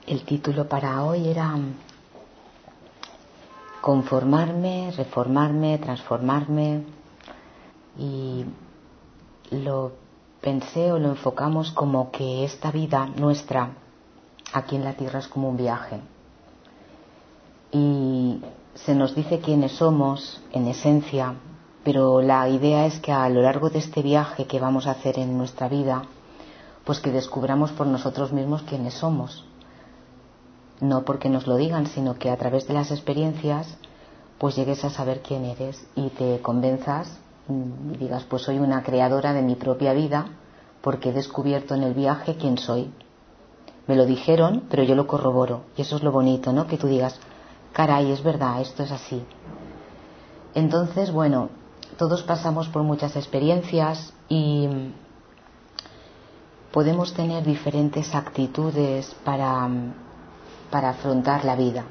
El título para hoy era conformarme, reformarme, transformarme, y lo pensé o lo enfocamos como que esta vida nuestra aquí en la Tierra es como un viaje, y se nos dice quiénes somos en esencia, pero la idea es que a lo largo de este viaje que vamos a hacer en nuestra vida, pues que descubramos por nosotros mismos quiénes somos. No porque nos lo digan, sino que a través de las experiencias pues llegues a saber quién eres y te convenzas y digas, pues soy una creadora de mi propia vida porque he descubierto en el viaje quién soy. Me lo dijeron, pero yo lo corroboro, y eso es lo bonito, ¿no? Que tú digas, caray, es verdad, esto es así. Entonces, bueno, todos pasamos por muchas experiencias y podemos tener diferentes actitudes para afrontar la vida.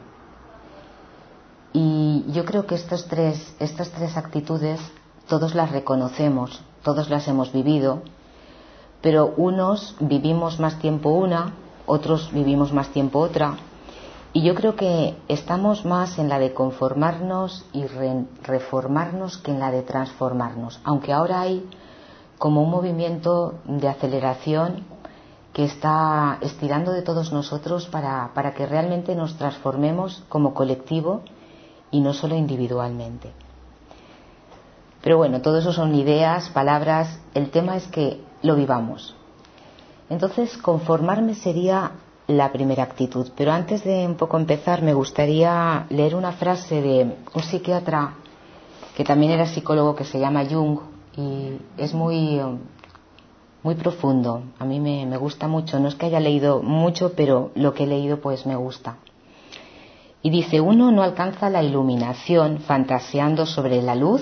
Y yo creo que estas tres actitudes todos las reconocemos, todos las hemos vivido, pero unos vivimos más tiempo una, otros vivimos más tiempo otra, y yo creo que estamos más en la de conformarnos y reformarnos que en la de transformarnos, aunque ahora hay como un movimiento de aceleración que está estirando de todos nosotros para que realmente nos transformemos como colectivo y no solo individualmente. Pero bueno, todo eso son ideas, palabras, el tema es que lo vivamos. Entonces, conformarme sería la primera actitud, pero antes de un poco empezar me gustaría leer una frase de un psiquiatra que también era psicólogo, que se llama Jung, y es muy profundo. A mí me gusta mucho, no es que haya leído mucho, pero lo que he leído pues me gusta. Y dice, uno no alcanza la iluminación fantaseando sobre la luz,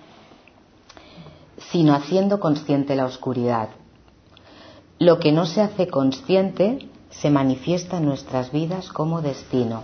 sino haciendo consciente la oscuridad. Lo que no se hace consciente se manifiesta en nuestras vidas como destino.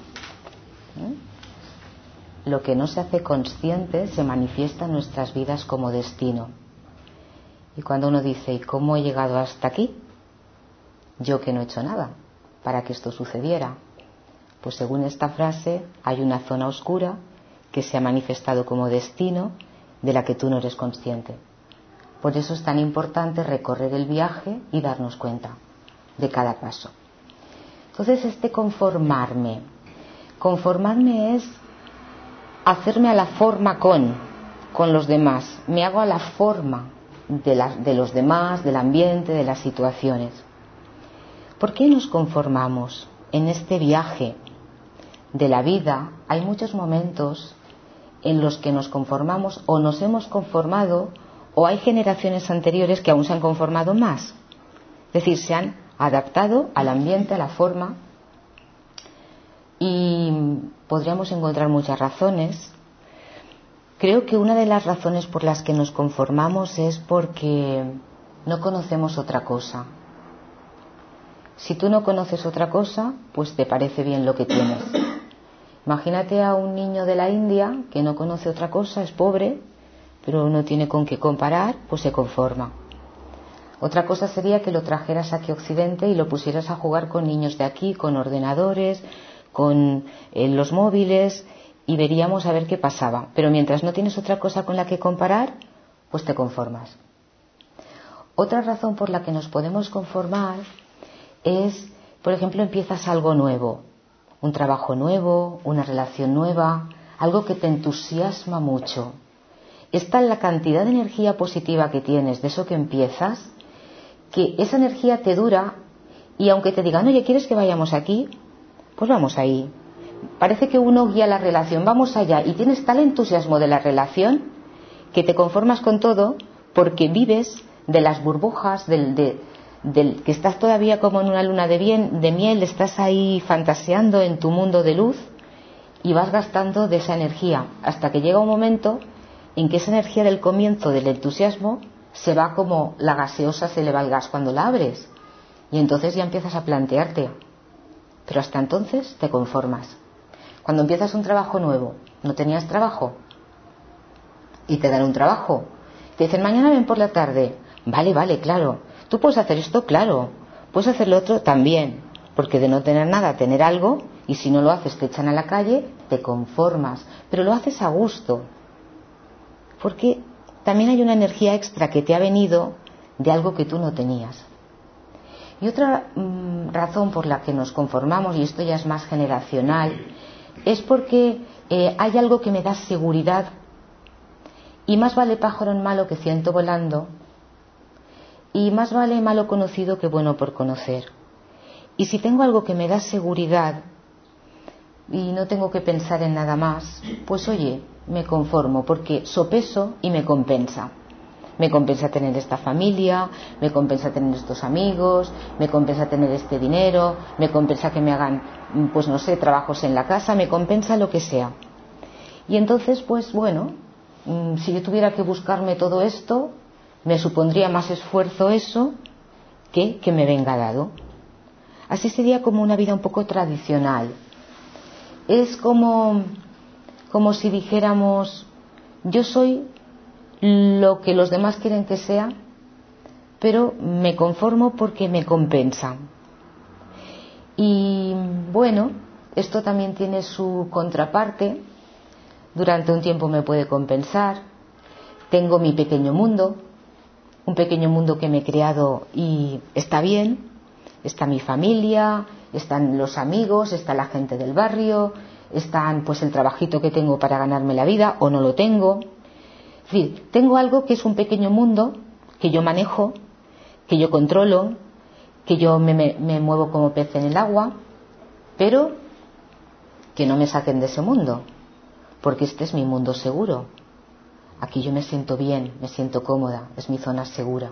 Lo que no se hace consciente se manifiesta en nuestras vidas como destino. Y cuando uno dice, ¿y cómo he llegado hasta aquí? Yo que no he hecho nada para que esto sucediera. Pues según esta frase, hay una zona oscura que se ha manifestado como destino de la que tú no eres consciente. Por eso es tan importante recorrer el viaje y darnos cuenta de cada paso. Entonces, conformarme es hacerme a la forma con los demás. Me hago a la forma de los demás, del ambiente, de las situaciones. ¿Por qué nos conformamos? En este viaje de la vida hay muchos momentos en los que nos conformamos o nos hemos conformado, o hay generaciones anteriores que aún se han conformado más. Es decir, se han adaptado al ambiente, a la forma, y podríamos encontrar muchas razones. Creo que una de las razones por las que nos conformamos es porque no conocemos otra cosa. Si tú no conoces otra cosa, pues te parece bien lo que tienes. Imagínate a un niño de la India que no conoce otra cosa, es pobre, pero no tiene con qué comparar, pues se conforma. Otra cosa sería que lo trajeras aquí a Occidente y lo pusieras a jugar con niños de aquí, con ordenadores, con los móviles, y veríamos a ver qué pasaba. Pero mientras no tienes otra cosa con la que comparar, pues te conformas. Otra razón por la que nos podemos conformar es, por ejemplo, empiezas algo nuevo, un trabajo nuevo, una relación nueva, algo que te entusiasma mucho. Es tal la cantidad de energía positiva que tienes de eso que empiezas, que esa energía te dura, y aunque te digan, oye, ¿quieres que vayamos aquí? Pues vamos ahí. Parece que uno guía la relación, vamos allá, y tienes tal entusiasmo de la relación que te conformas con todo porque vives de las burbujas, del que estás todavía como en una luna de miel, estás ahí fantaseando en tu mundo de luz y vas gastando de esa energía hasta que llega un momento en que esa energía del comienzo del entusiasmo se va como la gaseosa se le va el gas cuando la abres, y entonces ya empiezas a plantearte, pero hasta entonces te conformas. Cuando empiezas un trabajo nuevo, no tenías trabajo y te dan un trabajo, te dicen mañana ven por la tarde, vale, claro, tú puedes hacer esto, claro, puedes hacer lo otro también, porque de no tener nada, tener algo, y si no lo haces te echan a la calle, te conformas, pero lo haces a gusto, porque también hay una energía extra que te ha venido de algo que tú no tenías. Y otra razón por la que nos conformamos, y esto ya es más generacional, es porque hay algo que me da seguridad, y más vale pájaro en malo que ciento volando, y más vale malo conocido que bueno por conocer. Y si tengo algo que me da seguridad y no tengo que pensar en nada más, pues oye, me conformo, porque sopeso y me compensa. Me compensa tener esta familia, me compensa tener estos amigos, me compensa tener este dinero, me compensa que me hagan, pues no sé, trabajos en la casa, me compensa lo que sea. Y entonces, pues bueno, si yo tuviera que buscarme todo esto, me supondría más esfuerzo eso que me venga dado. Así sería como una vida un poco tradicional. Es como si dijéramos, yo soy lo que los demás quieren que sea, pero me conformo porque me compensa. Y bueno, esto también tiene su contraparte. Durante un tiempo me puede compensar. Tengo mi pequeño mundo, un pequeño mundo que me he creado y está bien. Está mi familia, están los amigos, está la gente del barrio, están pues el trabajito que tengo para ganarme la vida o no lo tengo. Es decir, tengo algo que es un pequeño mundo que yo manejo, que yo controlo, que yo me muevo como pez en el agua, pero que no me saquen de ese mundo, porque este es mi mundo seguro. Aquí yo me siento bien, me siento cómoda, es mi zona segura.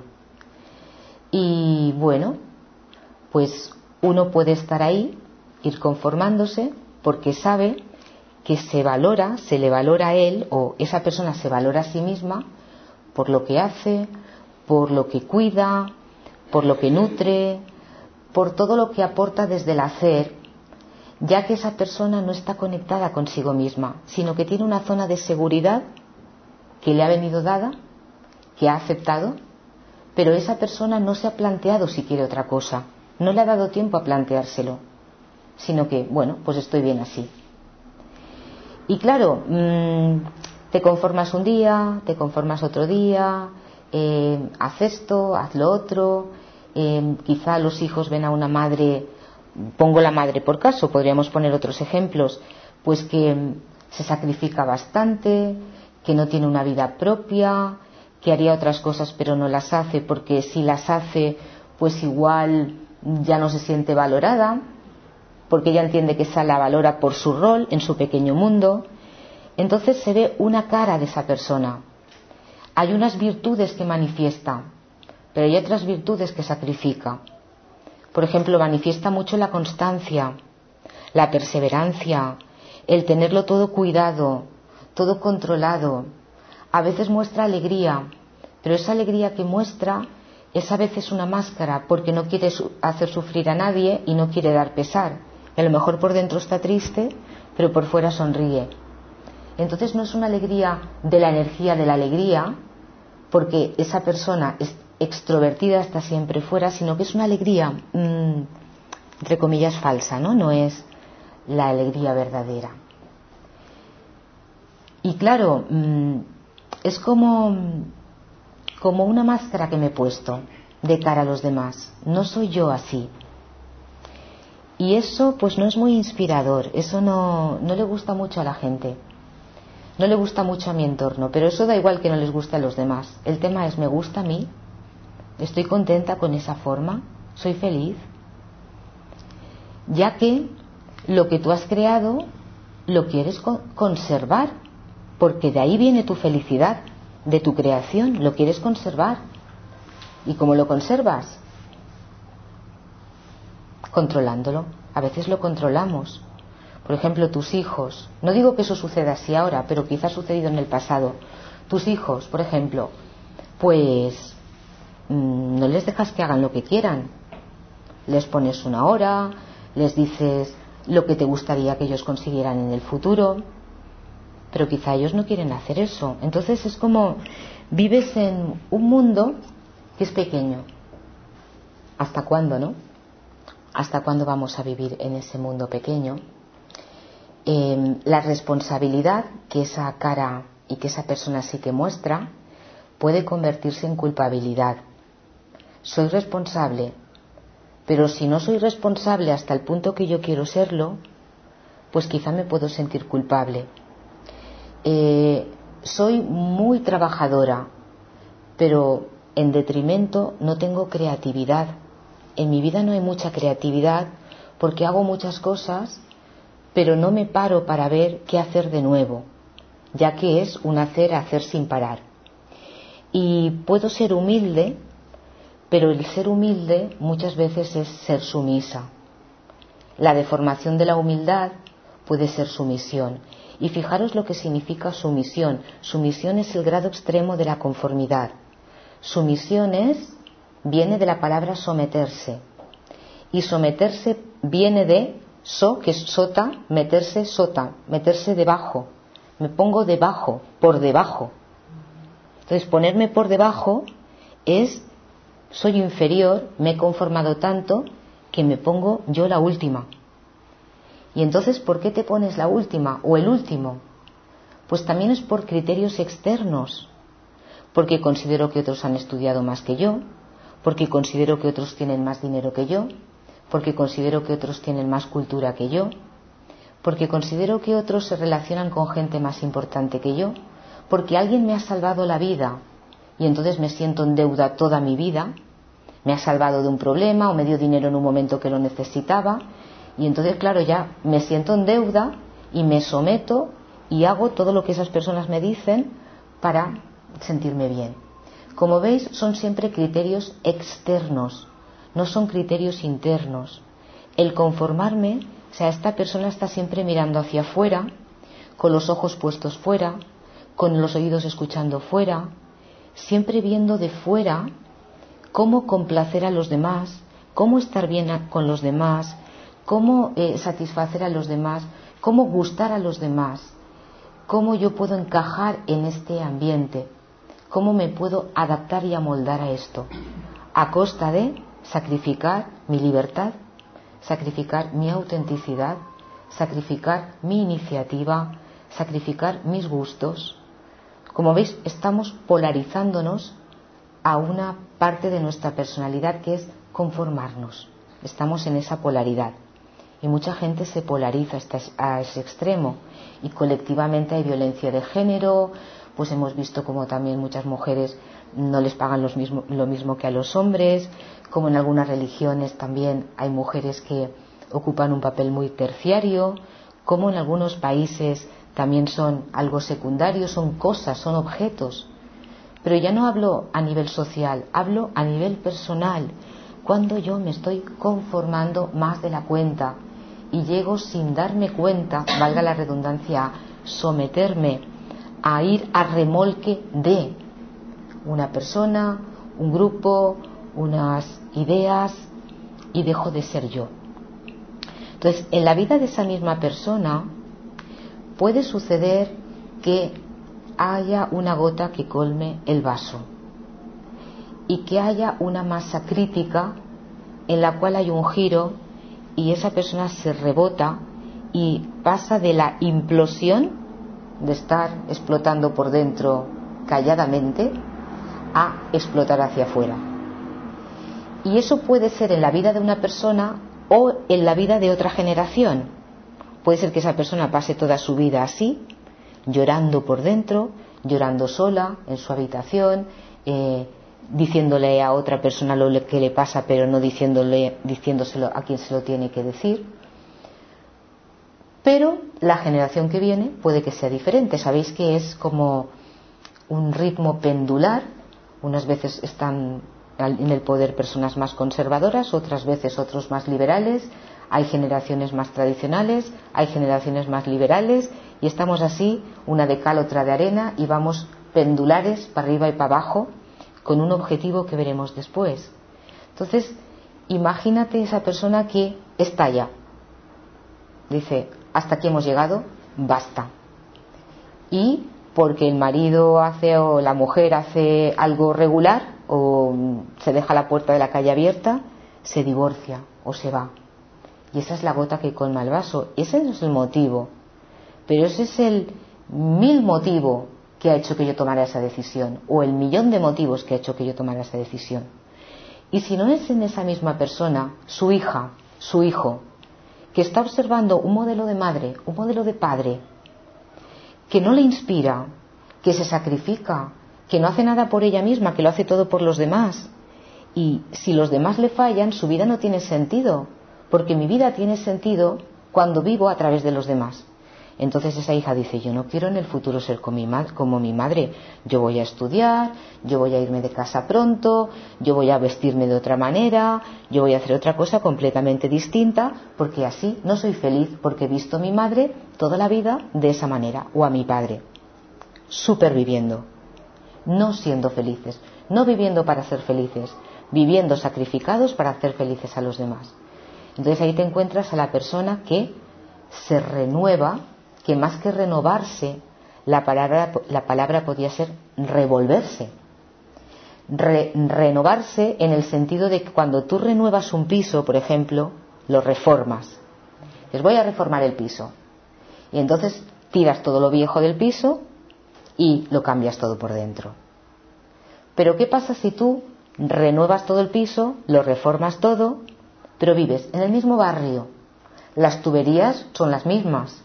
Y bueno, pues uno puede estar ahí, ir conformándose, porque sabe que se valora, se le valora a él, o esa persona se valora a sí misma por lo que hace, por lo que cuida, por lo que nutre, por todo lo que aporta desde el hacer, ya que esa persona no está conectada consigo misma, sino que tiene una zona de seguridad que le ha venido dada, que ha aceptado, pero esa persona no se ha planteado si quiere otra cosa, no le ha dado tiempo a planteárselo, sino que, bueno, pues estoy bien así. Y claro, te conformas un día, te conformas otro día, haz esto, haz lo otro, quizá los hijos ven a una madre, pongo la madre por caso, podríamos poner otros ejemplos, pues que se sacrifica bastante, que no tiene una vida propia, que haría otras cosas pero no las hace porque si las hace pues igual ya no se siente valorada, porque ella entiende que esa la valora por su rol en su pequeño mundo. Entonces se ve una cara de esa persona. Hay unas virtudes que manifiesta, pero hay otras virtudes que sacrifica. Por ejemplo, manifiesta mucho la constancia, la perseverancia, el tenerlo todo cuidado, todo controlado. A veces muestra alegría, pero esa alegría que muestra es a veces una máscara, porque no quiere hacer sufrir a nadie y no quiere dar pesar. A lo mejor por dentro está triste, pero por fuera sonríe. Entonces no es una alegría de la energía de la alegría, porque esa persona es extrovertida, está siempre fuera, sino que es una alegría, entre comillas, falsa, ¿no? No es la alegría verdadera. Y claro, es como una máscara que me he puesto de cara a los demás. No soy yo así. Y eso pues no es muy inspirador, eso no le gusta mucho a la gente, no le gusta mucho a mi entorno, pero eso da igual que no les guste a los demás. El tema es, ¿me gusta a mí? ¿Estoy contenta con esa forma? ¿Soy feliz? Ya que lo que tú has creado lo quieres conservar, porque de ahí viene tu felicidad, de tu creación, lo quieres conservar. ¿Y cómo lo conservas? Controlándolo. A veces lo controlamos. Por ejemplo, tus hijos. No digo que eso suceda así ahora, pero quizá ha sucedido en el pasado. Tus hijos, por ejemplo, pues no les dejas que hagan lo que quieran. Les pones una hora, les dices lo que te gustaría que ellos consiguieran en el futuro, pero quizá ellos no quieren hacer eso. Entonces es como vives en un mundo que es pequeño. ¿Hasta cuándo, no? ¿Hasta cuándo vamos a vivir en ese mundo pequeño? La responsabilidad que esa cara y que esa persona sí que muestra puede convertirse en culpabilidad. Soy responsable, pero si no soy responsable hasta el punto que yo quiero serlo, pues quizá me puedo sentir culpable. Soy muy trabajadora, pero en detrimento no tengo creatividad. En mi vida no hay mucha creatividad porque hago muchas cosas, pero no me paro para ver qué hacer de nuevo, ya que es un hacer sin parar. Y puedo ser humilde, pero el ser humilde muchas veces es ser sumisa. La deformación de la humildad puede ser sumisión. Y fijaros lo que significa sumisión. Sumisión es el grado extremo de la conformidad. Sumisión viene de la palabra someterse. Y someterse viene de que es sota, meterse debajo. Me pongo debajo, por debajo. Entonces, ponerme por debajo soy inferior, me he conformado tanto que me pongo yo la última. Y entonces, ¿por qué te pones la última o el último? Pues también es por criterios externos, porque considero que otros han estudiado más que yo, porque considero que otros tienen más dinero que yo, porque considero que otros tienen más cultura que yo, porque considero que otros se relacionan con gente más importante que yo, porque alguien me ha salvado la vida y entonces me siento en deuda toda mi vida, me ha salvado de un problema o me dio dinero en un momento que lo necesitaba. Y entonces, claro, ya me siento en deuda y me someto y hago todo lo que esas personas me dicen para sentirme bien. Como veis, son siempre criterios externos, no son criterios internos. El conformarme, o sea, esta persona está siempre mirando hacia afuera, con los ojos puestos fuera, con los oídos escuchando fuera, siempre viendo de fuera cómo complacer a los demás, cómo estar bien con los demás, cómo satisfacer a los demás, cómo gustar a los demás, cómo yo puedo encajar en este ambiente, cómo me puedo adaptar y amoldar a esto, a costa de sacrificar mi libertad, sacrificar mi autenticidad, sacrificar mi iniciativa, sacrificar mis gustos. Como veis, estamos polarizándonos a una parte de nuestra personalidad que es conformarnos. Estamos en esa polaridad. Y mucha gente se polariza a ese extremo. Y colectivamente hay violencia de género, pues hemos visto como también muchas mujeres no les pagan lo mismo que a los hombres, como en algunas religiones también hay mujeres que ocupan un papel muy terciario, como en algunos países también son algo secundario, son cosas, son objetos. Pero ya no hablo a nivel social, hablo a nivel personal, cuando yo me estoy conformando más de la cuenta y llego sin darme cuenta, valga la redundancia, a someterme, a ir a remolque de una persona, un grupo, unas ideas, y dejo de ser yo. Entonces, en la vida de esa misma persona puede suceder que haya una gota que colme el vaso y que haya una masa crítica en la cual hay un giro y esa persona se rebota y pasa de la implosión de estar explotando por dentro calladamente a explotar hacia afuera. Y eso puede ser en la vida de una persona o en la vida de otra generación. Puede ser que esa persona pase toda su vida así, llorando por dentro, llorando sola en su habitación, diciéndole a otra persona lo que le pasa, pero no diciéndoselo a quien se lo tiene que decir. Pero la generación que viene puede que sea diferente. Sabéis que es como un ritmo pendular. Unas veces están en el poder personas más conservadoras, otras veces otros más liberales. Hay generaciones más tradicionales, hay generaciones más liberales, y estamos así, una de cal, otra de arena, y vamos pendulares para arriba y para abajo, con un objetivo que veremos después. Entonces, imagínate esa persona que estalla. Dice, hasta aquí hemos llegado, basta. Y porque el marido hace o la mujer hace algo regular o se deja la puerta de la calle abierta, se divorcia o se va. Y esa es la gota que colma el vaso. Ese no es el motivo, pero ese es el 1000 motivo que ha hecho que yo tomara esa decisión, o el 1.000.000 de motivos que ha hecho que yo tomara esa decisión. Y si no es en esa misma persona, su hija, su hijo, que está observando un modelo de madre, un modelo de padre, que no le inspira, que se sacrifica, que no hace nada por ella misma, que lo hace todo por los demás. Y si los demás le fallan, su vida no tiene sentido, porque mi vida tiene sentido cuando vivo a través de los demás. Entonces esa hija dice, yo no quiero en el futuro ser como mi madre, yo voy a estudiar, yo voy a irme de casa pronto, yo voy a vestirme de otra manera, yo voy a hacer otra cosa completamente distinta, porque así no soy feliz, porque he visto a mi madre toda la vida de esa manera, o a mi padre, superviviendo, no siendo felices, no viviendo para ser felices, viviendo sacrificados para hacer felices a los demás. Entonces ahí te encuentras a la persona que se renueva, que más que renovarse, la palabra podría ser revolverse. Renovarse en el sentido de que cuando tú renuevas un piso, por ejemplo, lo reformas. Les voy a reformar el piso. Y entonces tiras todo lo viejo del piso y lo cambias todo por dentro. Pero ¿qué pasa si tú renuevas todo el piso, lo reformas todo, pero vives en el mismo barrio? Las tuberías son las mismas.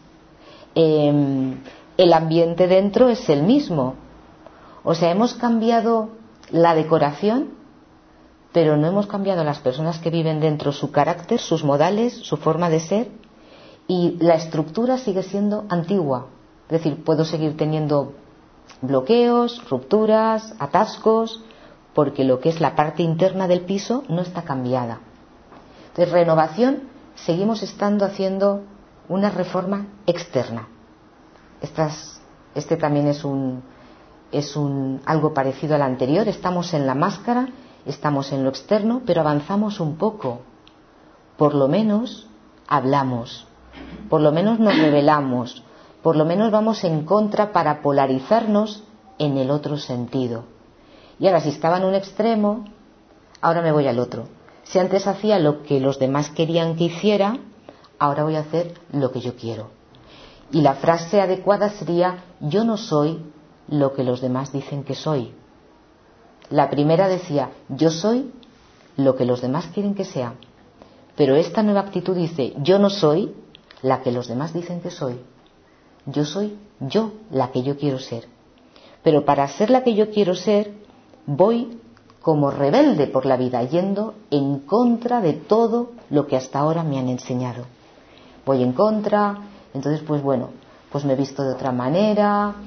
El ambiente dentro es el mismo. O sea, hemos cambiado la decoración, pero no hemos cambiado a las personas que viven dentro, su carácter, sus modales, su forma de ser, y la estructura sigue siendo antigua. Es decir, puedo seguir teniendo bloqueos, rupturas, atascos, porque lo que es la parte interna del piso no está cambiada. Entonces, renovación, seguimos estando haciendo una reforma externa. Este también es algo parecido al anterior. Estamos en la máscara, estamos en lo externo, pero avanzamos un poco. Por lo menos hablamos, por lo menos nos rebelamos, por lo menos vamos en contra para polarizarnos en el otro sentido. Y ahora, si estaba en un extremo, ahora me voy al otro. Si antes hacía lo que los demás querían que hiciera, ahora voy a hacer lo que yo quiero. Y la frase adecuada sería, yo no soy lo que los demás dicen que soy. La primera decía, yo soy lo que los demás quieren que sea. Pero esta nueva actitud dice, yo no soy la que los demás dicen que soy. Yo soy yo la que yo quiero ser. Pero para ser la que yo quiero ser, voy como rebelde por la vida, yendo en contra de todo lo que hasta ahora me han enseñado. Voy en contra, entonces pues bueno, pues me he visto de otra manera,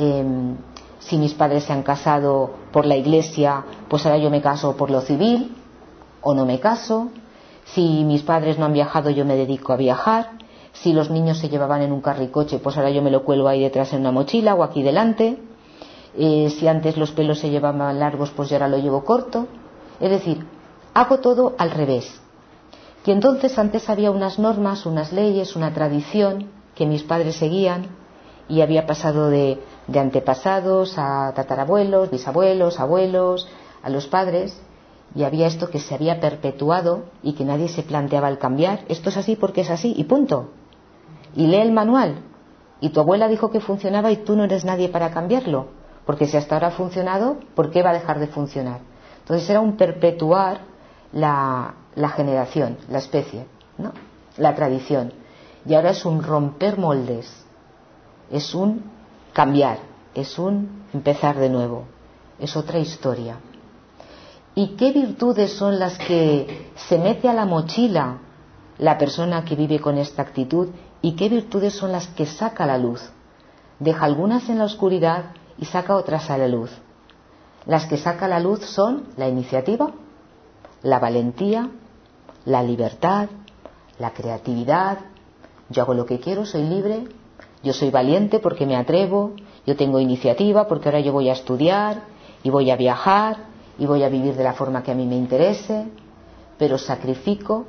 si mis padres se han casado por la iglesia, pues ahora yo me caso por lo civil, o no me caso. Si mis padres no han viajado, yo me dedico a viajar. Si los niños se llevaban en un carricoche, pues ahora yo me lo cuelgo ahí detrás en una mochila o aquí delante. Si antes los pelos se llevaban largos, pues yo ahora lo llevo corto. Es decir, hago todo al revés. Y entonces antes había unas normas, unas leyes, una tradición que mis padres seguían y había pasado de antepasados a tatarabuelos, bisabuelos, abuelos, a los padres, y había esto que se había perpetuado y que nadie se planteaba el cambiar. Esto es así porque es así y punto. Y lee el manual. Y tu abuela dijo que funcionaba y tú no eres nadie para cambiarlo. Porque si hasta ahora ha funcionado, ¿por qué va a dejar de funcionar? Entonces era un perpetuar la generación, la especie, ¿no? La tradición. Y ahora es un romper moldes, es un cambiar, es un empezar de nuevo, es otra historia. ¿Y qué virtudes son las que se mete a la mochila la persona que vive con esta actitud? ¿Y qué virtudes son las que saca a la luz? Deja algunas en la oscuridad y saca otras a la luz. Las que saca a la luz son la iniciativa, la valentía, la libertad, la creatividad. Yo hago lo que quiero, soy libre, yo soy valiente porque me atrevo, yo tengo iniciativa porque ahora yo voy a estudiar y voy a viajar y voy a vivir de la forma que a mí me interese, pero sacrifico,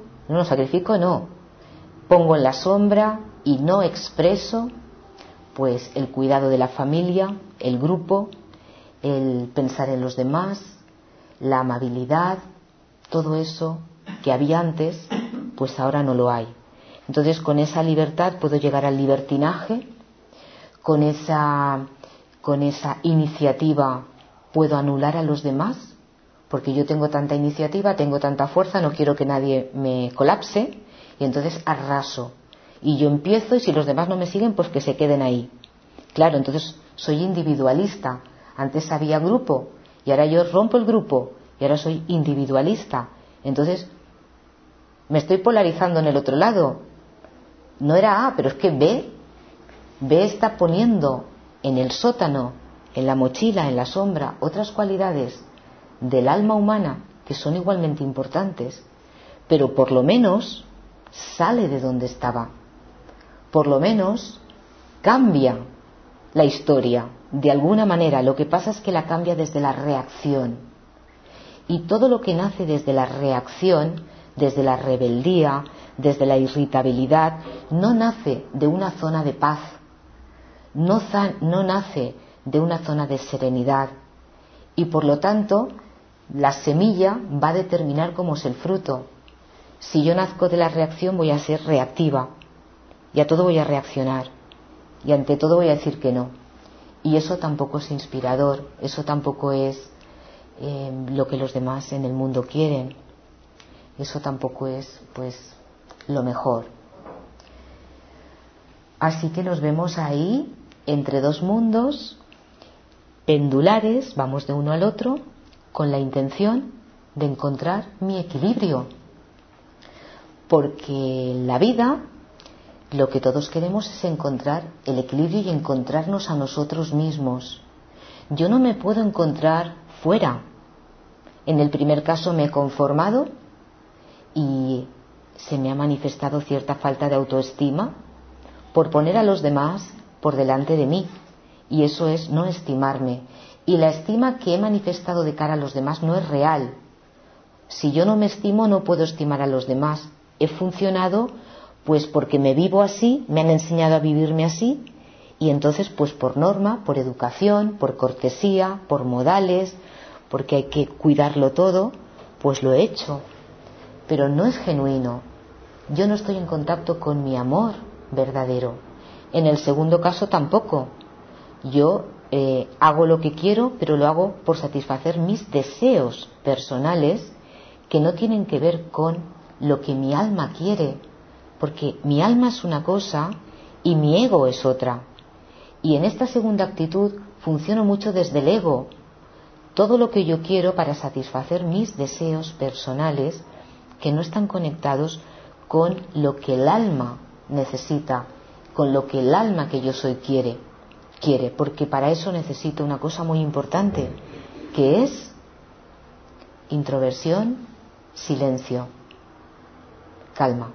pongo en la sombra y no expreso pues el cuidado de la familia, el grupo, el pensar en los demás, la amabilidad, todo eso que había antes, pues ahora no lo hay. Entonces, con esa libertad puedo llegar al libertinaje, con esa iniciativa puedo anular a los demás, porque yo tengo tanta iniciativa, tengo tanta fuerza, no quiero que nadie me colapse, y entonces arraso. Y yo empiezo, y si los demás no me siguen, pues que se queden ahí. Claro, entonces soy individualista. Antes había grupo, y ahora yo rompo el grupo, y ahora soy individualista. Entonces me estoy polarizando en el otro lado. No era A, pero es que B está poniendo en el sótano, en la mochila, en la sombra, otras cualidades del alma humana que son igualmente importantes, pero por lo menos sale de donde estaba, por lo menos cambia la historia de alguna manera. Lo que pasa es que la cambia desde la reacción, y todo lo que nace desde la reacción, desde la rebeldía, desde la irritabilidad, no nace de una zona de paz, no nace de una zona de serenidad, y por lo tanto la semilla va a determinar cómo es el fruto. Si yo nazco de la reacción, voy a ser reactiva, y a todo voy a reaccionar, y ante todo voy a decir que no, y eso tampoco es inspirador, eso tampoco es lo que los demás en el mundo quieren, eso tampoco es pues lo mejor. Así que nos vemos ahí entre dos mundos pendulares, vamos de uno al otro con la intención de encontrar mi equilibrio, porque en la vida lo que todos queremos es encontrar el equilibrio y encontrarnos a nosotros mismos. Yo no me puedo encontrar fuera. En el primer caso me he conformado y se me ha manifestado cierta falta de autoestima por poner a los demás por delante de mí, y eso es no estimarme, y la estima que he manifestado de cara a los demás no es real. Si yo no me estimo, no puedo estimar a los demás. He funcionado pues porque me vivo así, me han enseñado a vivirme así, y entonces pues por norma, por educación, por cortesía, por modales, porque hay que cuidarlo todo, pues lo he hecho, pero no es genuino. Yo no estoy en contacto con mi amor verdadero. En el segundo caso tampoco. Yo hago lo que quiero, pero lo hago por satisfacer mis deseos personales, que no tienen que ver con lo que mi alma quiere, porque mi alma es una cosa y mi ego es otra. Y en esta segunda actitud funciono mucho desde el ego. Todo lo que yo quiero para satisfacer mis deseos personales, que no están conectados con lo que el alma necesita, con lo que el alma que yo soy quiere, porque para eso necesito una cosa muy importante, que es introversión, silencio, calma.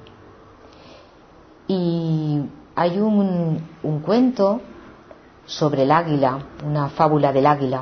Y hay un cuento sobre el águila, una fábula del águila,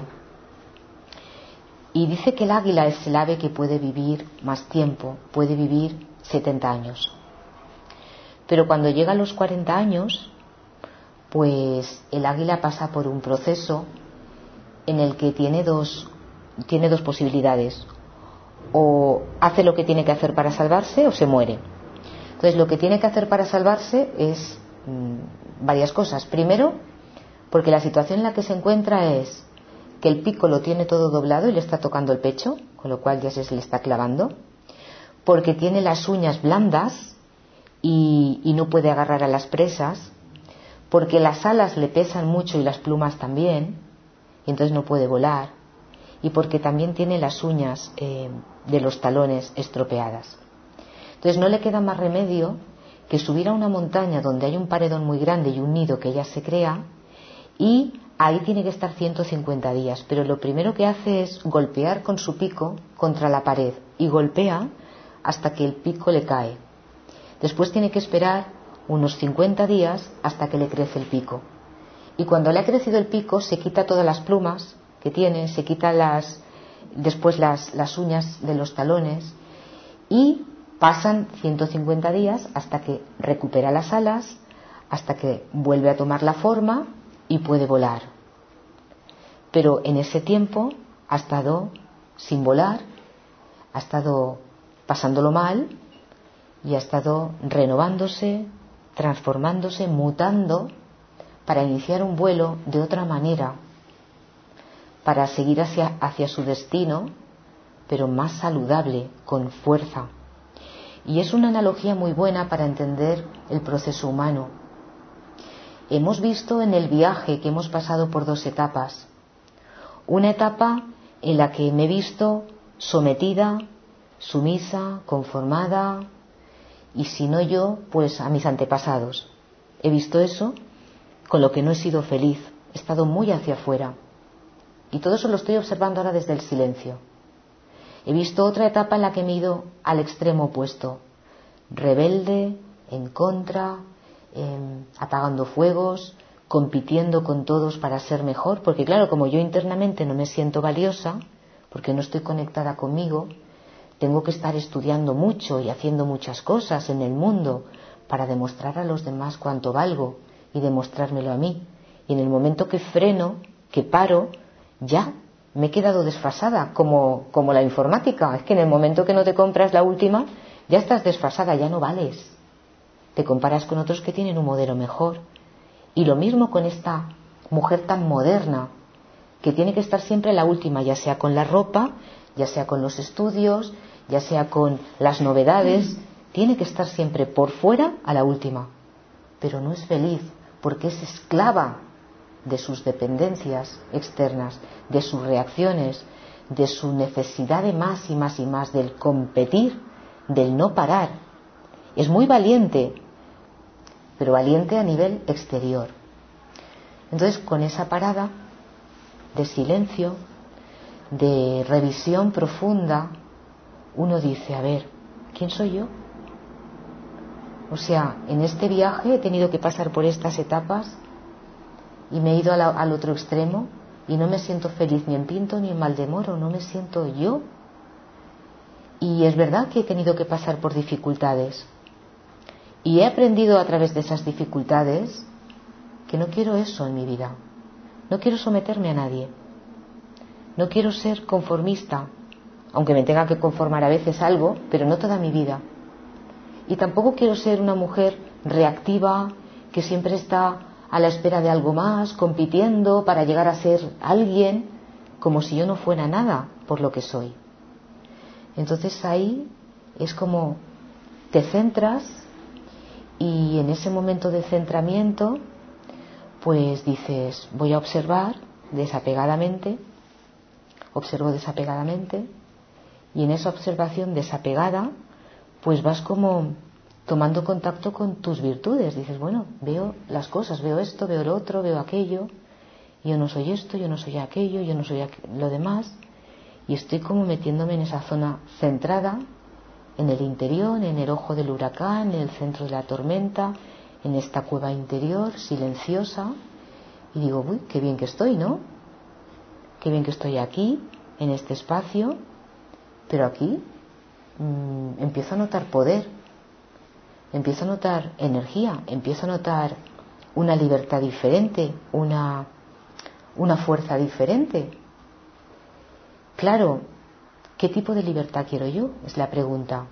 y dice que el águila es el ave que puede vivir más tiempo, puede vivir 70 años. Pero cuando llega a los 40 años, pues el águila pasa por un proceso en el que tiene dos posibilidades: o hace lo que tiene que hacer para salvarse o se muere. Entonces lo que tiene que hacer para salvarse es varias cosas. Primero, porque la situación en la que se encuentra es que el pico lo tiene todo doblado y le está tocando el pecho, con lo cual ya se le está clavando, porque tiene las uñas blandas y no puede agarrar a las presas, porque las alas le pesan mucho y las plumas también, y entonces no puede volar, y porque también tiene las uñas de los talones estropeadas. Entonces no le queda más remedio que subir a una montaña donde hay un paredón muy grande y un nido que ella se crea, y ahí tiene que estar 150 días, pero lo primero que hace es golpear con su pico contra la pared, y golpea hasta que el pico le cae. Después tiene que esperar unos 50 días hasta que le crece el pico, y cuando le ha crecido el pico se quita todas las plumas que tiene, se quita después las uñas de los talones, y pasan 150 días hasta que recupera las alas, hasta que vuelve a tomar la forma y puede volar. Pero en ese tiempo ha estado sin volar, ha estado pasándolo mal, y ha estado renovándose, transformándose, mutando para iniciar un vuelo de otra manera, para seguir hacia su destino, pero más saludable, con fuerza. Y es una analogía muy buena para entender el proceso humano. Hemos visto en el viaje que hemos pasado por dos etapas. Una etapa en la que me he visto sometida, sumisa, conformada, y si no yo, pues a mis antepasados. He visto eso, con lo que no he sido feliz, he estado muy hacia afuera. Y todo eso lo estoy observando ahora desde el silencio. He visto otra etapa en la que me he ido al extremo opuesto, rebelde, en contra, apagando fuegos, compitiendo con todos para ser mejor, porque claro, como yo internamente no me siento valiosa, porque no estoy conectada conmigo, tengo que estar estudiando mucho y haciendo muchas cosas en el mundo para demostrar a los demás cuánto valgo y demostrármelo a mí. Y en el momento que freno, que paro, ya me he quedado desfasada, como la informática. Es que en el momento que no te compras la última, ya estás desfasada, ya no vales. Te comparas con otros que tienen un modelo mejor. Y lo mismo con esta mujer tan moderna, que tiene que estar siempre la última, ya sea con la ropa, ya sea con los estudios, ya sea con las novedades, tiene que estar siempre por fuera a la última. Pero no es feliz, porque es esclava de sus dependencias externas, de sus reacciones, de su necesidad de más y más y más, del competir, del no parar. Es muy valiente, pero valiente a nivel exterior. Entonces, con esa parada de silencio, de revisión profunda, uno dice, a ver, ¿quién soy yo? O sea, en este viaje he tenido que pasar por estas etapas y me he ido al otro extremo y no me siento feliz ni en Pinto ni en Valdemoro, no me siento yo. Y es verdad que he tenido que pasar por dificultades y he aprendido a través de esas dificultades que no quiero eso en mi vida. No quiero someterme a nadie, no quiero ser conformista, aunque me tenga que conformar a veces algo, pero no toda mi vida. Y tampoco quiero ser una mujer reactiva que siempre está a la espera de algo más, compitiendo para llegar a ser alguien, como si yo no fuera nada por lo que soy. Entonces ahí es como te centras y en ese momento de centramiento pues dices, voy a observar desapegadamente, observo desapegadamente, y en esa observación desapegada pues vas como tomando contacto con tus virtudes. Dices, bueno, veo las cosas, veo esto, veo lo otro, veo aquello, yo no soy esto, yo no soy aquello, yo no soy lo demás, y estoy como metiéndome en esa zona centrada, en el interior, en el ojo del huracán, en el centro de la tormenta, en esta cueva interior silenciosa, y digo, uy, qué bien que estoy, ¿no? Qué bien que estoy aquí, en este espacio, pero aquí empiezo a notar poder, empiezo a notar energía, empiezo a notar una libertad diferente, una fuerza diferente. Claro, ¿qué tipo de libertad quiero yo? Es la pregunta.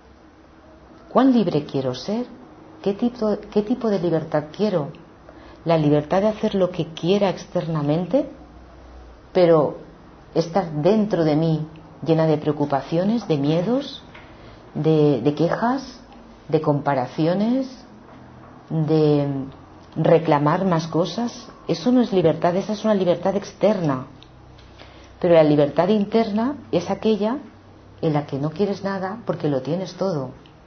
¿Cuán libre quiero ser? ¿Qué tipo de libertad quiero? ¿La libertad de hacer lo que quiera externamente, pero estar dentro de mí llena de preocupaciones, de miedos, de quejas, de comparaciones, de reclamar más cosas? Eso no es libertad, esa es una libertad externa. Pero la libertad interna es aquella en la que no quieres nada porque lo tienes todo.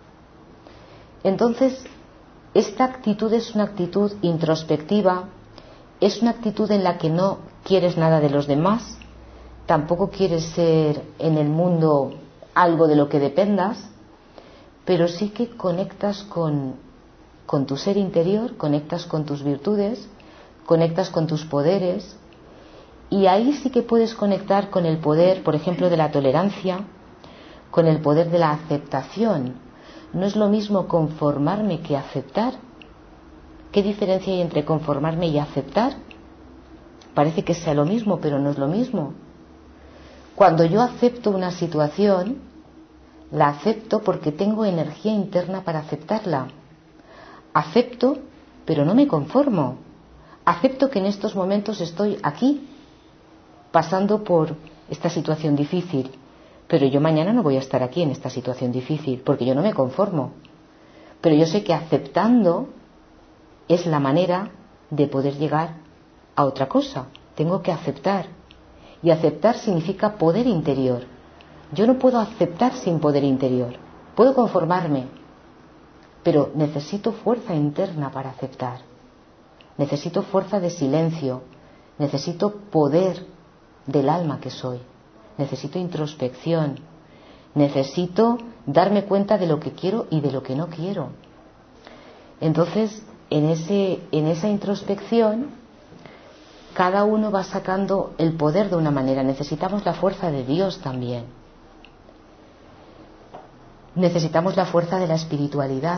Entonces, esta actitud es una actitud introspectiva, es una actitud en la que no quieres nada de los demás, tampoco quieres ser en el mundo algo de lo que dependas, pero sí que conectas con tu ser interior, conectas con tus virtudes, conectas con tus poderes, y ahí sí que puedes conectar con el poder, por ejemplo, de la tolerancia, con el poder de la aceptación. No es lo mismo conformarme que aceptar. ¿Qué diferencia hay entre conformarme y aceptar? Parece que sea lo mismo, pero no es lo mismo. Cuando yo acepto una situación, La acepto porque tengo energía interna para aceptarla. Acepto, pero no me conformo. Acepto que en estos momentos estoy aquí, pasando por esta situación difícil, pero yo mañana no voy a estar aquí en esta situación difícil, porque yo no me conformo. Pero yo sé que aceptando es la manera de poder llegar a otra cosa. Tengo que aceptar. Y aceptar significa poder interior. Yo no puedo aceptar sin poder interior. Puedo conformarme, pero necesito fuerza interna para aceptar. Necesito fuerza de silencio. Necesito poder del alma que soy. Necesito introspección. Necesito darme cuenta de lo que quiero y de lo que no quiero. Entonces, en esa introspección, cada uno va sacando el poder de una manera. Necesitamos la fuerza de Dios también. Necesitamos la fuerza de la espiritualidad.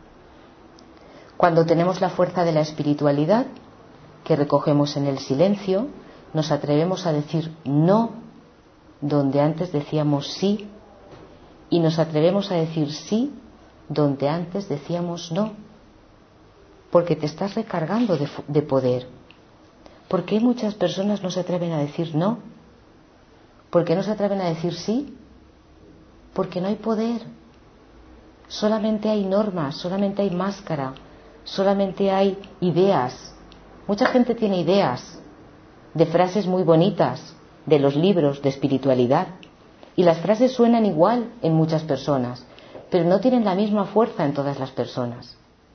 Cuando tenemos la fuerza de la espiritualidad, que recogemos en el silencio, nos atrevemos a decir no donde antes decíamos sí, y nos atrevemos a decir sí donde antes decíamos no, porque te estás recargando de poder. ¿Por qué muchas personas no se atreven a decir no? ¿Por qué no se atreven a decir sí? Porque no hay poder. Solamente hay normas, solamente hay máscara, solamente hay ideas. Mucha gente tiene ideas de frases muy bonitas de los libros de espiritualidad, y las frases suenan igual en muchas personas, pero no tienen la misma fuerza en todas las personas.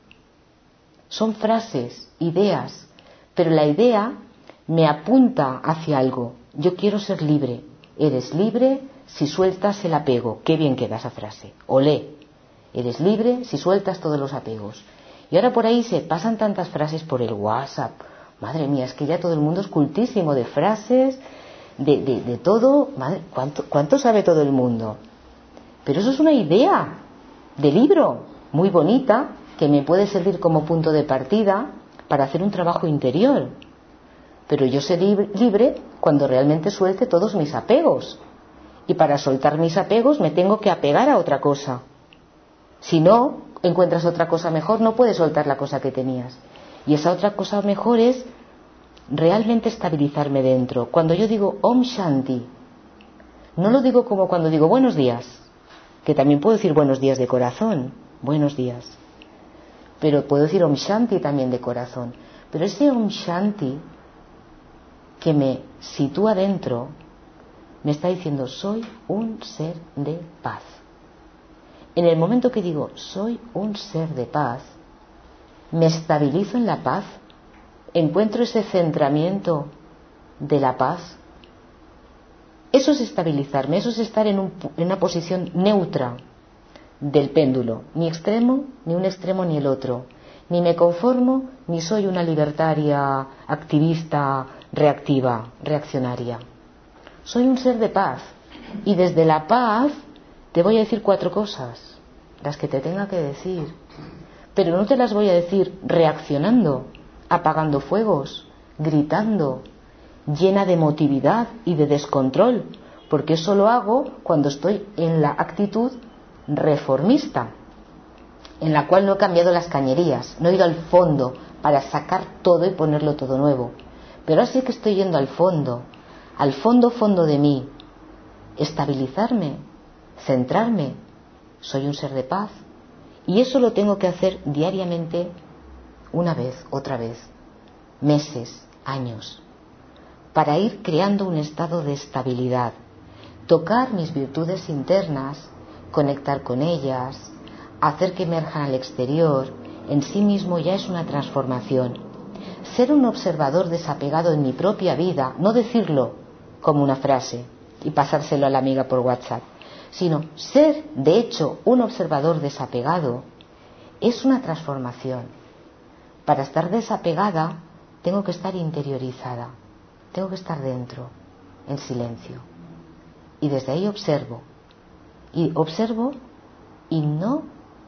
Son frases, ideas, pero la idea me apunta hacia algo. Yo quiero ser libre. Eres libre si sueltas el apego. Qué bien queda esa frase. Olé. Eres libre si sueltas todos los apegos. Y ahora por ahí se pasan tantas frases por el WhatsApp. Madre mía, es que ya todo el mundo es cultísimo de frases, de todo. Madre, ¿cuánto sabe todo el mundo? Pero eso es una idea de libro muy bonita que me puede servir como punto de partida para hacer un trabajo interior. Pero yo seré libre cuando realmente suelte todos mis apegos. Y para soltar mis apegos me tengo que apegar a otra cosa. Si no encuentras otra cosa mejor, no puedes soltar la cosa que tenías. Y esa otra cosa mejor es realmente estabilizarme dentro. Cuando yo digo Om Shanti, no lo digo como cuando digo buenos días, que también puedo decir buenos días de corazón, buenos días. Pero puedo decir Om Shanti también de corazón. Pero ese Om Shanti que me sitúa dentro me está diciendo soy un ser de paz. En el momento que digo soy un ser de paz, me estabilizo en la paz, encuentro ese centramiento de la paz. Eso es estabilizarme, eso es estar en una posición neutra del péndulo, ni extremo, ni un extremo ni el otro. Ni me conformo, ni soy una libertaria, activista, reactiva, reaccionaria. Soy un ser de paz, y desde la paz te voy a decir 4 cosas, las que te tenga que decir, pero no te las voy a decir reaccionando, apagando fuegos, gritando, llena de emotividad y de descontrol, porque eso lo hago cuando estoy en la actitud reformista, en la cual no he cambiado las cañerías, no he ido al fondo para sacar todo y ponerlo todo nuevo. Pero ahora sí que estoy yendo al fondo de mí, estabilizarme, centrarme. Soy un ser de paz, y eso lo tengo que hacer diariamente, una vez, otra vez, meses, años, para ir creando un estado de estabilidad, tocar mis virtudes internas, conectar con ellas, hacer que emerjan al exterior. En sí mismo ya es una transformación. Ser un observador desapegado en mi propia vida, no decirlo como una frase y pasárselo a la amiga por WhatsApp, sino ser, de hecho, un observador desapegado, es una transformación. Para estar desapegada, tengo que estar interiorizada, tengo que estar dentro, en silencio. Y desde ahí observo. Y observo y no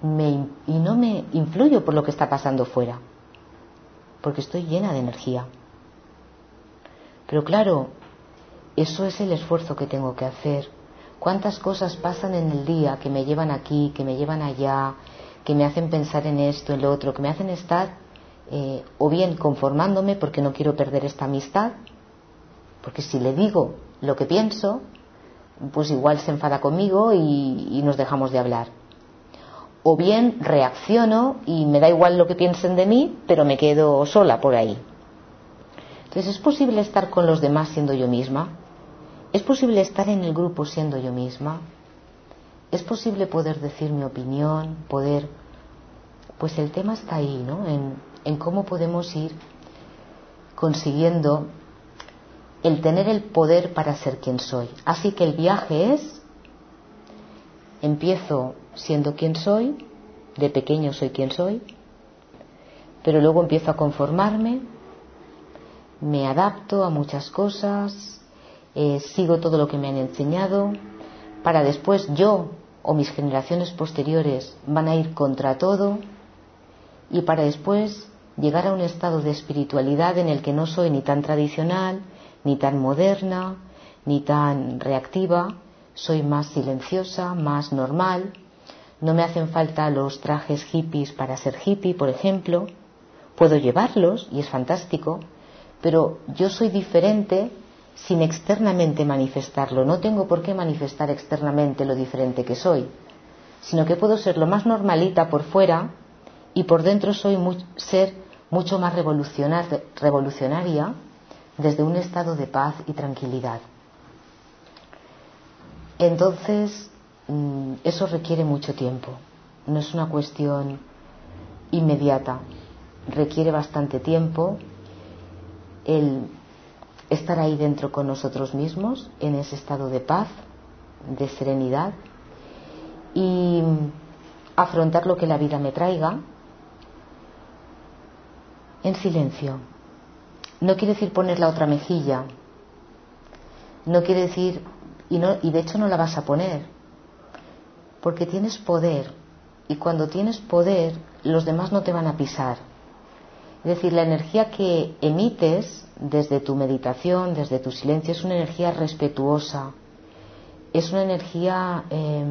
me influyo por lo que está pasando fuera, porque estoy llena de energía. Pero claro, eso es el esfuerzo que tengo que hacer. ¿Cuántas cosas pasan en el día que me llevan aquí, que me llevan allá, que me hacen pensar en esto, en lo otro, que me hacen estar o bien conformándome porque no quiero perder esta amistad, porque si le digo lo que pienso, pues igual se enfada conmigo y nos dejamos de hablar. O bien reacciono y me da igual lo que piensen de mí, pero me quedo sola por ahí. Entonces, ¿es posible estar con los demás siendo yo misma? ¿Es posible estar en el grupo siendo yo misma? ¿Es posible poder decir mi opinión? Pues el tema está ahí, ¿no? En cómo podemos ir consiguiendo el tener el poder para ser quien soy. Así que el viaje es: empiezo siendo quien soy, de pequeño soy quien soy, pero luego empiezo a conformarme, me adapto a muchas cosas, sigo todo lo que me han enseñado, para después yo o mis generaciones posteriores van a ir contra todo, y para después llegar a un estado de espiritualidad en el que no soy ni tan tradicional, ni tan moderna, ni tan reactiva, soy más silenciosa, más normal. No me hacen falta los trajes hippies para ser hippie, por ejemplo. Puedo llevarlos y es fantástico, pero yo soy diferente sin externamente manifestarlo. No tengo por qué manifestar externamente lo diferente que soy, sino que puedo ser lo más normalita por fuera y por dentro ser mucho más revolucionaria desde un estado de paz y tranquilidad. Entonces, eso requiere mucho tiempo. No es una cuestión inmediata. Requiere bastante tiempo el estar ahí dentro con nosotros mismos, en ese estado de paz, de serenidad, y afrontar lo que la vida me traiga en silencio. No quiere decir poner la otra mejilla, no quiere decir, y de hecho no la vas a poner, porque tienes poder, y cuando tienes poder los demás no te van a pisar. Es decir, la energía que emites desde tu meditación, desde tu silencio, es una energía respetuosa, es una energía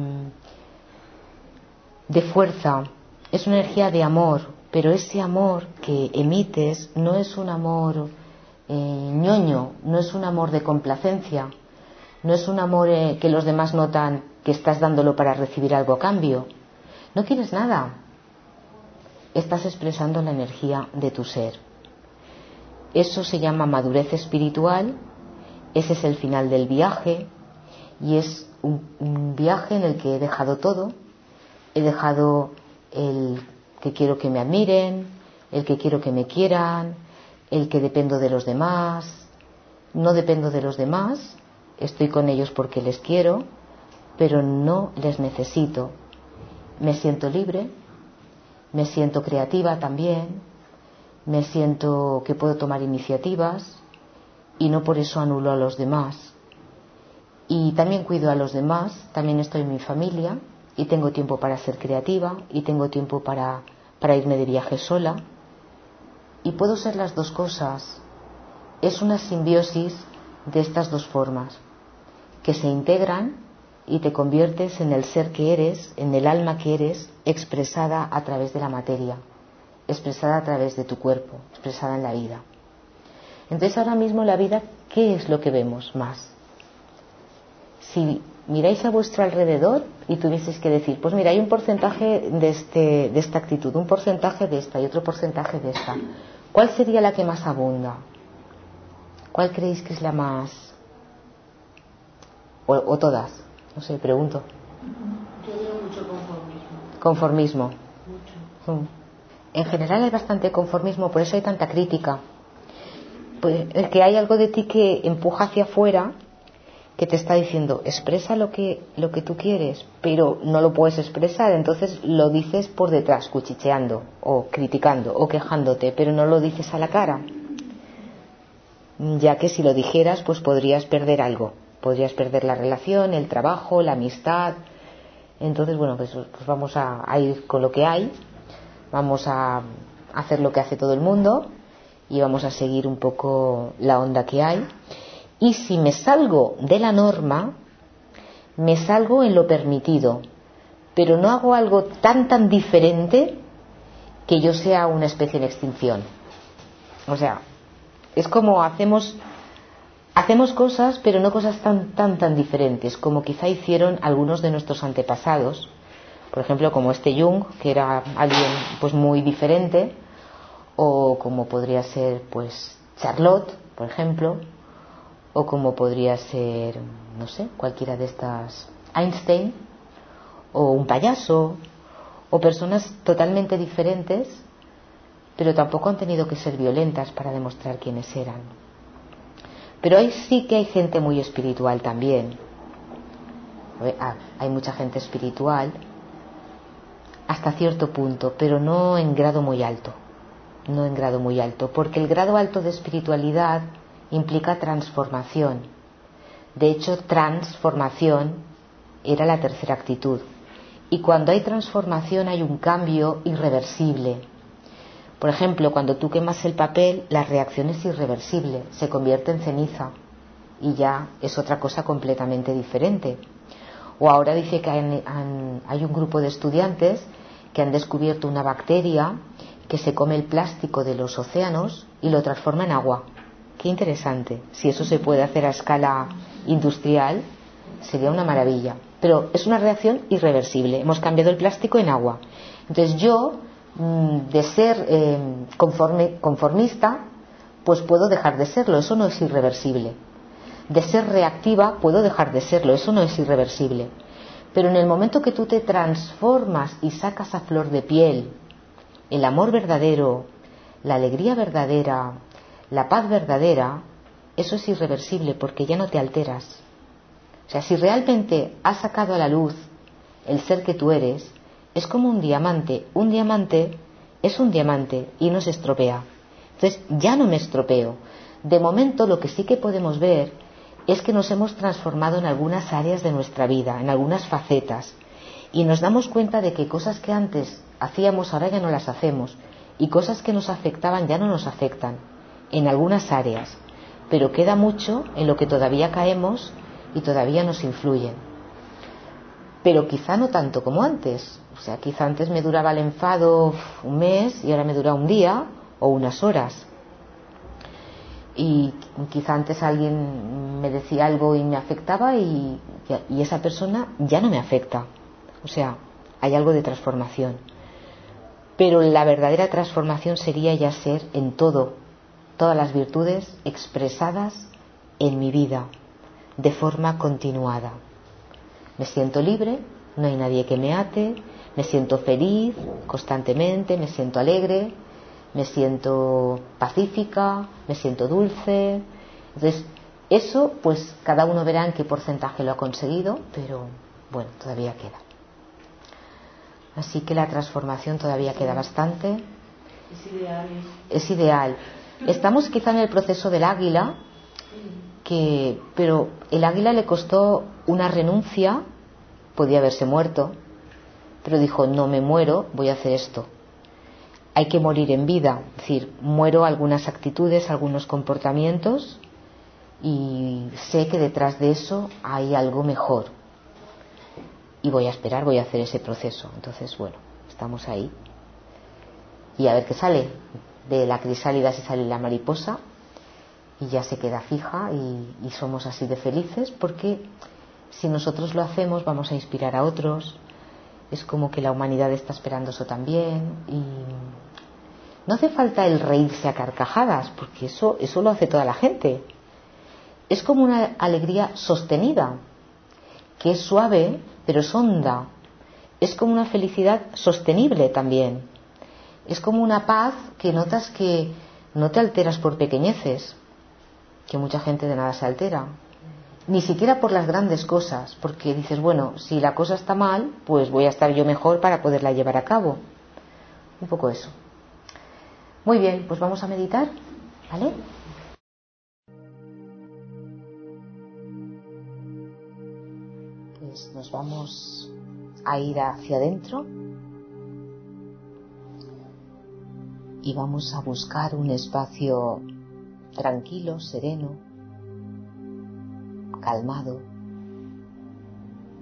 de fuerza, es una energía de amor, pero ese amor que emites no es un amor ñoño, no es un amor de complacencia, no es un amor que los demás notan que estás dándolo para recibir algo a cambio. No quieres nada, estás expresando la energía de tu ser. Eso se llama madurez espiritual, ese es el final del viaje, y es un viaje en el que he dejado todo. He dejado el que quiero que me admiren, el que quiero que me quieran, el que dependo de los demás. No dependo de los demás, estoy con ellos porque les quiero, pero no les necesito. Me siento libre, me siento creativa también, me siento que puedo tomar iniciativas y no por eso anulo a los demás. Y también cuido a los demás, también estoy en mi familia y tengo tiempo para ser creativa y tengo tiempo para irme de viaje sola. Y puedo ser las dos cosas. Es una simbiosis de estas dos formas que se integran y te conviertes en el ser que eres, en el alma que eres, expresada a través de la materia, expresada a través de tu cuerpo, expresada en la vida. Entonces ahora mismo la vida, ¿qué es lo que vemos más? Si miráis a vuestro alrededor y tuvieseis que decir, pues mira, hay un porcentaje de esta actitud, un porcentaje de esta y otro porcentaje de esta, ¿cuál sería la que más abunda? ¿Cuál creéis que es la más? O todas, no sé, pregunto. Yo veo mucho conformismo. Conformismo. Mucho. En general hay bastante conformismo, por eso hay tanta crítica. Pues es que hay algo de ti que empuja hacia afuera, que te está diciendo, expresa lo que tú quieres, pero no lo puedes expresar, entonces lo dices por detrás, cuchicheando, o criticando, o quejándote, pero no lo dices a la cara. Ya que si lo dijeras, pues podrías perder algo. Podrías perder la relación, el trabajo, la amistad. Entonces, bueno, pues vamos a ir con lo que hay, vamos a hacer lo que hace todo el mundo y vamos a seguir un poco la onda que hay. Y si me salgo de la norma, me salgo en lo permitido, pero no hago algo tan diferente que yo sea una especie en extinción. O sea, es como hacemos cosas, pero no cosas tan diferentes como quizá hicieron algunos de nuestros antepasados. Por ejemplo, como este Jung, que era alguien pues muy diferente, o como podría ser pues Charlotte, por ejemplo, o como podría ser, no sé, cualquiera de estas, Einstein, o un payaso, o personas totalmente diferentes, pero tampoco han tenido que ser violentas para demostrar quiénes eran. Pero ahí sí que hay gente muy espiritual también. Hay mucha gente espiritual hasta cierto punto, pero no en grado muy alto. No en grado muy alto, porque el grado alto de espiritualidad implica transformación. De hecho, transformación era la tercera actitud. Y cuando hay transformación hay un cambio irreversible. Por ejemplo, cuando tú quemas el papel, la reacción es irreversible, se convierte en ceniza y ya es otra cosa completamente diferente. O ahora dice que hay un grupo de estudiantes que han descubierto una bacteria que se come el plástico de los océanos y lo transforma en agua. Qué interesante. Si eso se puede hacer a escala industrial, sería una maravilla. Pero es una reacción irreversible. Hemos cambiado el plástico en agua. Entonces yo, de ser conformista, pues puedo dejar de serlo. Eso no es irreversible. De ser reactiva, puedo dejar de serlo. Eso no es irreversible. Pero en el momento que tú te transformas y sacas a flor de piel el amor verdadero, la alegría verdadera, la paz verdadera, eso es irreversible porque ya no te alteras. O sea, si realmente has sacado a la luz el ser que tú eres, es como un diamante. Un diamante es un diamante y no se estropea. Entonces ya no me estropeo. De momento lo que sí que podemos ver es que nos hemos transformado en algunas áreas de nuestra vida, en algunas facetas, y nos damos cuenta de que cosas que antes hacíamos ahora ya no las hacemos, y cosas que nos afectaban ya no nos afectan, en algunas áreas, pero queda mucho en lo que todavía caemos y todavía nos influyen. Pero quizá no tanto como antes. O sea, quizá antes me duraba el enfado un mes y ahora me dura un día o unas horas. Y quizá antes alguien me decía algo y me afectaba y esa persona ya no me afecta. O sea, hay algo de transformación. Pero la verdadera transformación sería ya ser en todo, todas las virtudes expresadas en mi vida, de forma continuada. Me siento libre, no hay nadie que me ate, me siento feliz constantemente, me siento alegre, me siento pacífica, me siento dulce. Entonces, eso pues cada uno verá en qué porcentaje lo ha conseguido, pero bueno, todavía queda. Así que la transformación todavía queda bastante. Es ideal. Es ideal. Estamos quizá en el proceso del águila, pero el águila le costó una renuncia, podía haberse muerto, pero dijo, no me muero, voy a hacer esto. Hay que morir en vida, es decir, muero algunas actitudes, algunos comportamientos y sé que detrás de eso hay algo mejor. Y voy a esperar, voy a hacer ese proceso. Entonces, bueno, estamos ahí. Y a ver qué sale. De la crisálida se sale la mariposa y ya se queda fija y somos así de felices porque si nosotros lo hacemos vamos a inspirar a otros. Es como que la humanidad está esperando eso también y no hace falta el reírse a carcajadas porque eso lo hace toda la gente. Es como una alegría sostenida que es suave pero es honda. Es como una felicidad sostenible también. Es como una paz que notas que no te alteras por pequeñeces, que mucha gente de nada se altera, ni siquiera por las grandes cosas, porque dices, bueno, si la cosa está mal, pues voy a estar yo mejor para poderla llevar a cabo. Un poco eso. Muy bien, pues vamos a meditar, ¿vale? Pues nos vamos a ir hacia adentro y vamos a buscar un espacio tranquilo, sereno, calmado,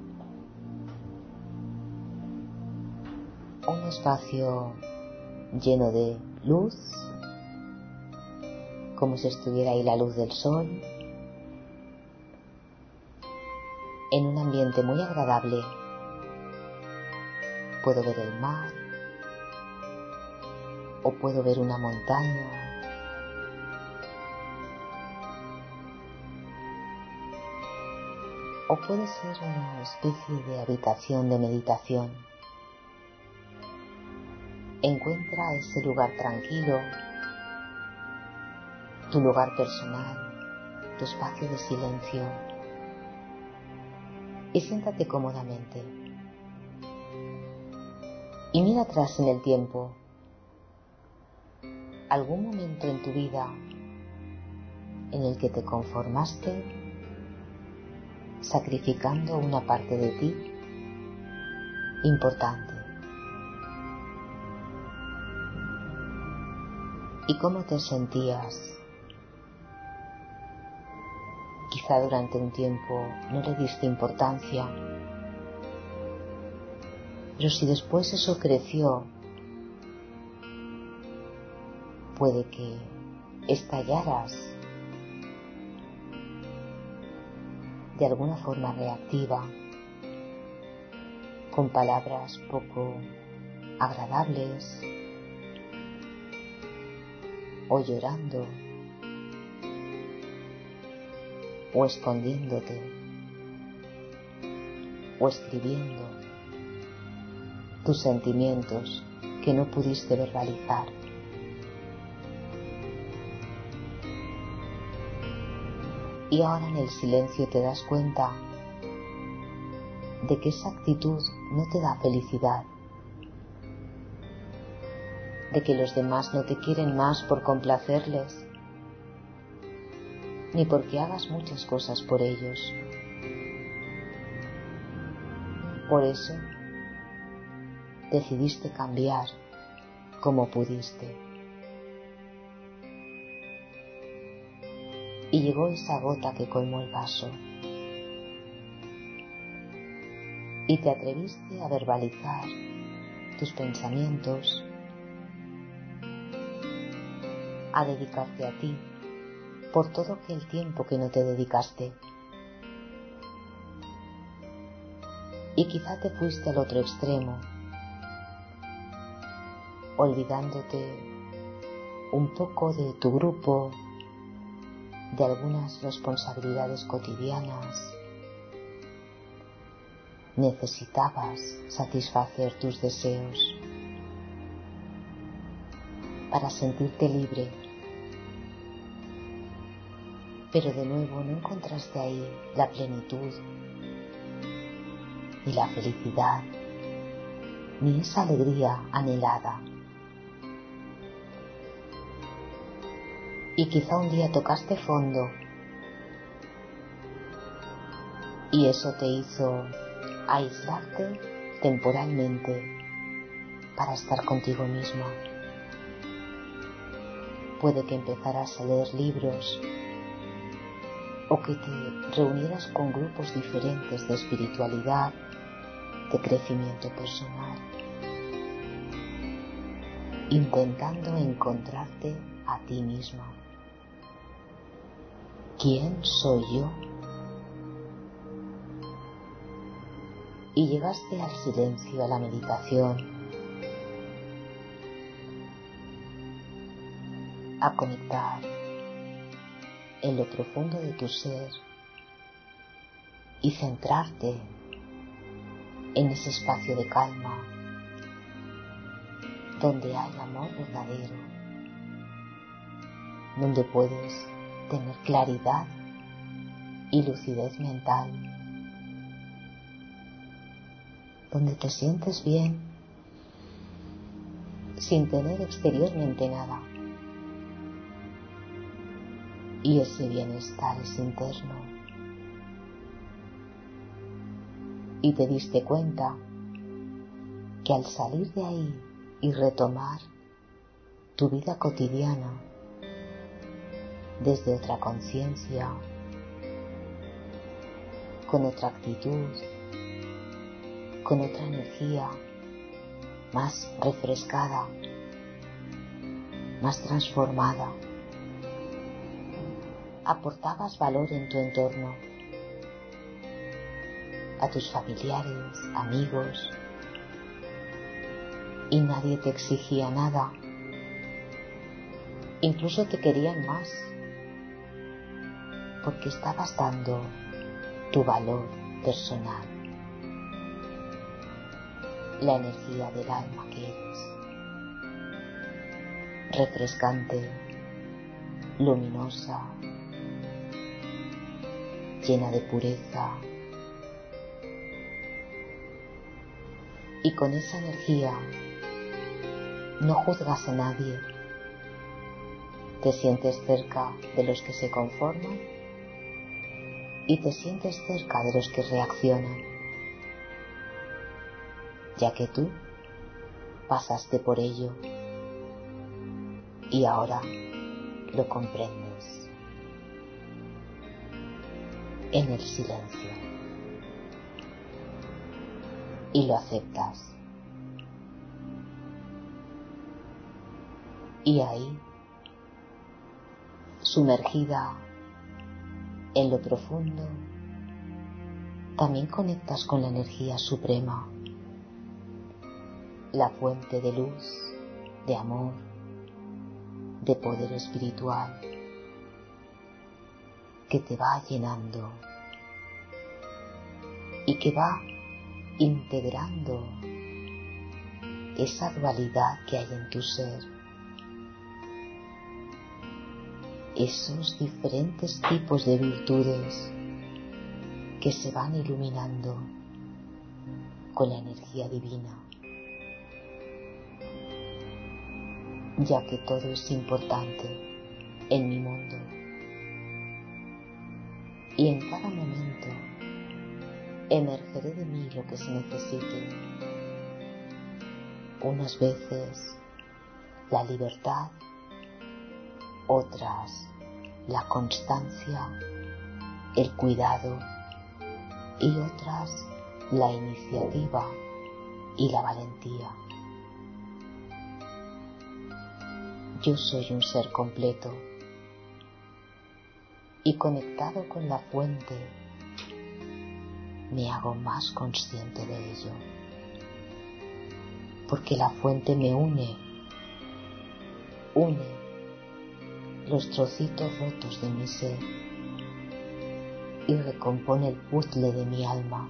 un espacio lleno de luz, como si estuviera ahí la luz del sol, en un ambiente muy agradable. Puedo ver el mar, o puedo ver una montaña, o puede ser una especie de habitación de meditación. Encuentra ese lugar tranquilo, tu lugar personal, tu espacio de silencio, y siéntate cómodamente. Y mira atrás en el tiempo, algún momento en tu vida en el que te conformaste sacrificando una parte de ti importante. ¿Y cómo te sentías? Quizá durante un tiempo no le diste importancia, pero si después eso creció, puede que estallaras de alguna forma reactiva, con palabras poco agradables, o llorando, o escondiéndote, o escribiendo tus sentimientos que no pudiste verbalizar. Y ahora en el silencio te das cuenta de que esa actitud no te da felicidad, de que los demás no te quieren más por complacerles, ni porque hagas muchas cosas por ellos. Por eso decidiste cambiar como pudiste. Y llegó esa gota que colmó el vaso. Y te atreviste a verbalizar tus pensamientos, a dedicarte a ti por todo aquel tiempo que no te dedicaste. Y quizá te fuiste al otro extremo, olvidándote un poco de tu grupo, de algunas responsabilidades cotidianas. Necesitabas satisfacer tus deseos para sentirte libre, pero de nuevo no encontraste ahí la plenitud, ni la felicidad, ni esa alegría anhelada. Y quizá un día tocaste fondo y eso te hizo aislarte temporalmente para estar contigo misma. Puede que empezaras a leer libros o que te reunieras con grupos diferentes de espiritualidad, de crecimiento personal, intentando encontrarte a ti misma. ¿Quién soy yo? Y llegaste al silencio, a la meditación, a conectar en lo profundo de tu ser y centrarte en ese espacio de calma donde hay amor verdadero, donde puedes tener claridad y lucidez mental, donde te sientes bien sin tener exteriormente nada. Y ese bienestar es interno. Y te diste cuenta que al salir de ahí y retomar tu vida cotidiana desde otra conciencia, con otra actitud, con otra energía, más refrescada, más transformada. Aportabas valor en tu entorno, a tus familiares, amigos, y nadie te exigía nada. Incluso te querían más, porque estabas dando tu valor personal, la energía del alma que eres, refrescante, luminosa, llena de pureza. Y con esa energía no juzgas a nadie, te sientes cerca de los que se conforman y te sientes cerca de los que reaccionan, ya que tú pasaste por ello y ahora lo comprendes en el silencio y lo aceptas. Y ahí, sumergida en lo profundo, también conectas con la energía suprema, la fuente de luz, de amor, de poder espiritual, que te va llenando y que va integrando esa dualidad que hay en tu ser, esos diferentes tipos de virtudes que se van iluminando con la energía divina, ya que todo es importante en mi mundo y en cada momento emergeré de mí lo que se necesite. Unas veces la libertad, otras la constancia, el cuidado y otras la iniciativa y la valentía. Yo soy un ser completo y conectado con la fuente me hago más consciente de ello, porque la fuente me une los trocitos rotos de mi ser y recompone el puzzle de mi alma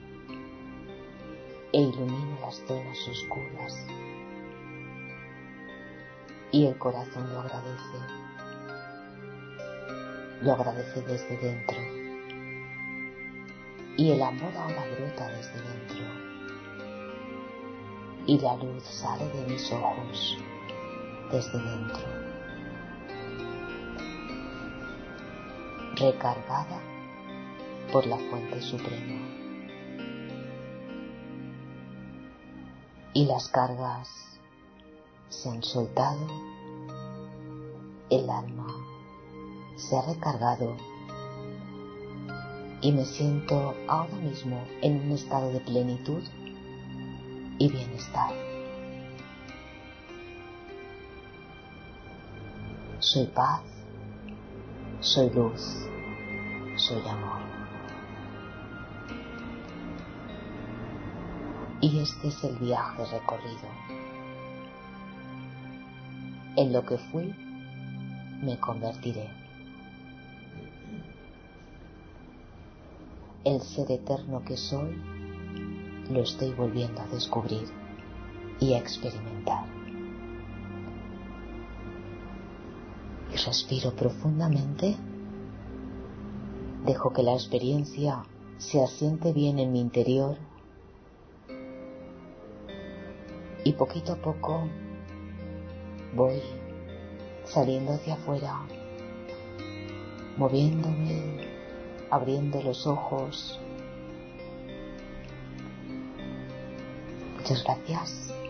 e ilumina las zonas oscuras, y el corazón lo agradece desde dentro, y el amor ahora brota desde dentro y la luz sale de mis ojos desde dentro, recargada por la fuente suprema. Y las cargas se han soltado, el alma se ha recargado y me siento ahora mismo en un estado de plenitud y bienestar. Soy paz, soy luz, soy amor. Y este es el viaje recorrido. En lo que fui, me convertiré. El ser eterno que soy, lo estoy volviendo a descubrir y a experimentar. Y respiro profundamente, dejo que la experiencia se asiente bien en mi interior y poquito a poco voy saliendo hacia afuera, moviéndome, abriendo los ojos. Muchas gracias.